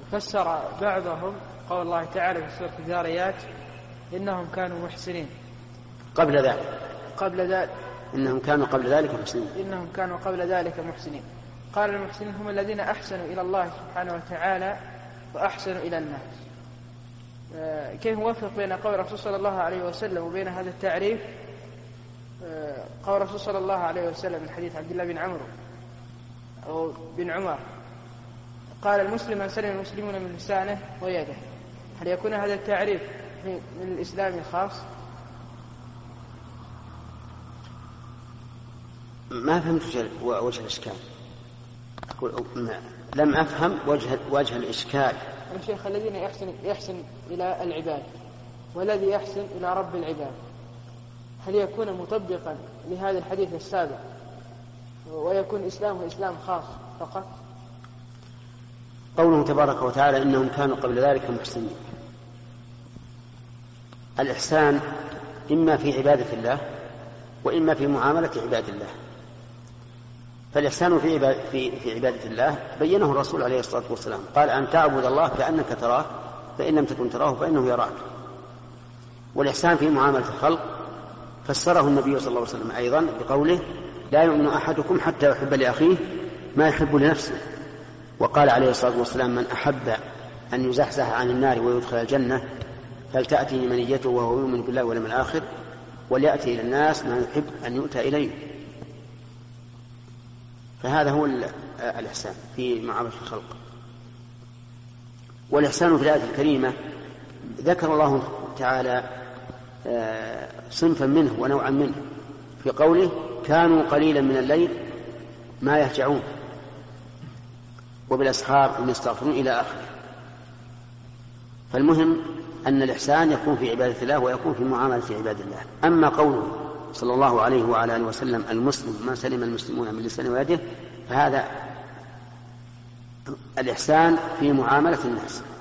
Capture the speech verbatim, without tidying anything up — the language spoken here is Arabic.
فسر بعضهم قول الله تعالى في سورة الذاريات إنهم كانوا محسنين قبل ذلك قبل ذلك إنهم كانوا قبل ذلك محسنين إنهم كانوا قبل ذلك محسنين. قال المحسنين هم الذين أحسنوا إلى الله سبحانه وتعالى وأحسنوا إلى الناس. كيف نوفق بين قول الرسول صلى الله عليه وسلم وبين هذا التعريف؟ قول الرسول صلى الله عليه وسلم من حديث عبد الله بن عمرو أو بن عمر قال المسلم من سلم المسلمون من لسانه ويده. هل يكون هذا التعريف من الإسلام الخاص؟ ما فهمت وجه الإشكال. لم أفهم وجه, وجه الإشكال. الشيخ الذين يحسن, يحسن إلى العباد والذي يحسن إلى رب العباد، هل يكون مطبقا لهذا الحديث السابق ويكون إسلامه إسلام خاص فقط؟ قوله تبارك وتعالى إنهم كانوا قبل ذلك محسنين، الإحسان إما في عبادة الله وإما في معاملة عباد الله. فالإحسان في, في, في عبادة الله بينه الرسول عليه الصلاة والسلام، قال أن تعبد الله كأنك تراه فإن لم تكن تراه فإنه يراك. والإحسان في معاملة الخلق فسره النبي صلى الله عليه وسلم أيضا بقوله لا يؤمن أحدكم حتى يحب لأخيه ما يحب لنفسه. وقال عليه الصلاة والسلام من أحب أن يزحزح عن النار ويدخل الجنة فلتأتي منيته وهو يؤمن بالله واليوم الآخر وليأتي إلى الناس ما يحب أن يؤتى إليه. فهذا هو الإحسان في معاملة الخلق. والإحسان في الآية الكريمة ذكر الله تعالى صنفا منه ونوعا منه في قوله كانوا قليلا من الليل ما يهجعون وبالأسحار هم يستغفرون إلى آخره. فالمهم أن الإحسان يكون في عبادة الله ويكون في معاملة عباد الله. أما قوله صلى الله عليه وعلى آله وسلم المسلم ما سلم المسلمون من لسانه ويده، فهذا الإحسان في معاملة الناس.